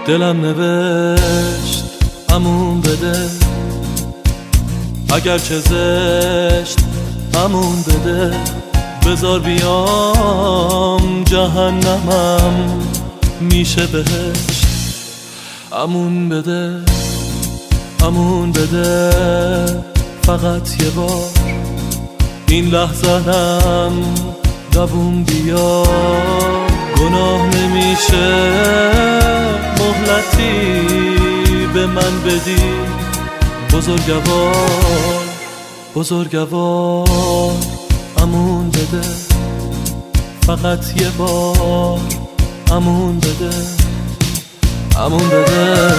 دلم نوشت امون بده، اگر چه زشت امون بده. بذار بیام جهنمم میشه بهشت. امون بده، امون بده، فقط یه بار این لحظه‌ام دووم بیا. گناه نمیشه مهلتی به من بدی، بزرگوار بزرگوار. امون بده، فقط یه بار امون بده، امون بده.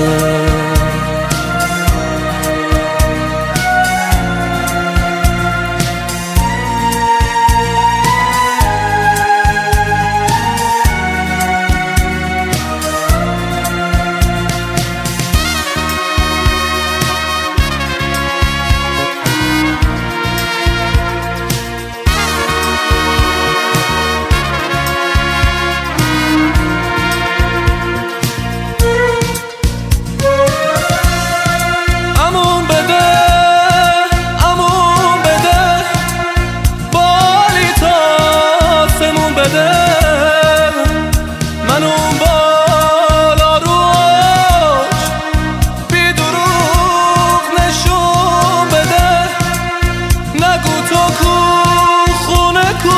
من اون بالا روش بی دروغ نشون بده. نگو تو کو خونه کو،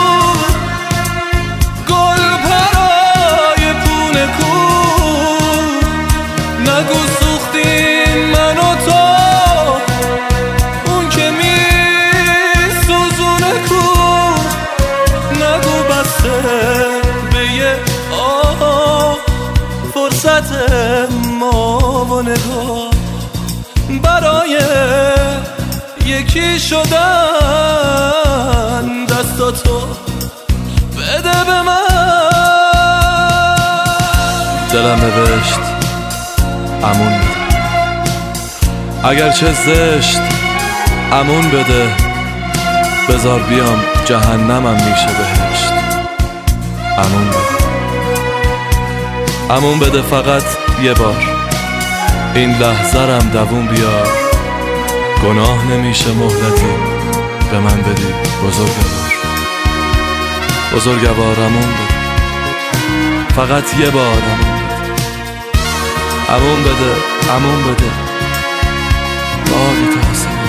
گل پرای پونه کو. نگو سوختیم من و تو، اون که می سوزونه کو. نگو بسته فرصت ما و نگاه برای یکی شدن. دستاتو بده به من. دلم نوشت امون بده، اگر چه زشت امون بده. بذار بیام جهنمم میشه بهشت. امون بده، امون بده، فقط یه بار این لحظه‌ام دووم بیار. گناه نمیشه مهلتی به من بدی، بزرگوار بزرگوار. امون بده، فقط یه بار امون بده، امون بده، امون بده. باری تا